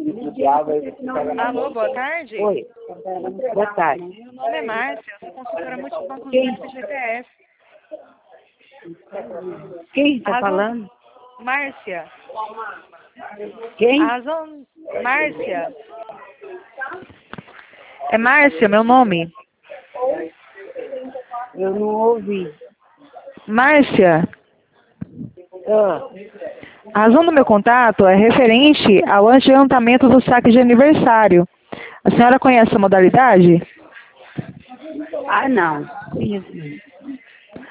Alô, boa tarde. Oi, boa tarde. Meu nome é Márcia, eu sou consultora multibanco do Quem? FGTS. Quem está falando? Márcia. Quem? Márcia. É Márcia, meu nome. Eu não ouvi. Márcia. Ah, A razão do meu contato é referente ao adiantamento do saque de aniversário. A senhora conhece a modalidade? não. Conheço não.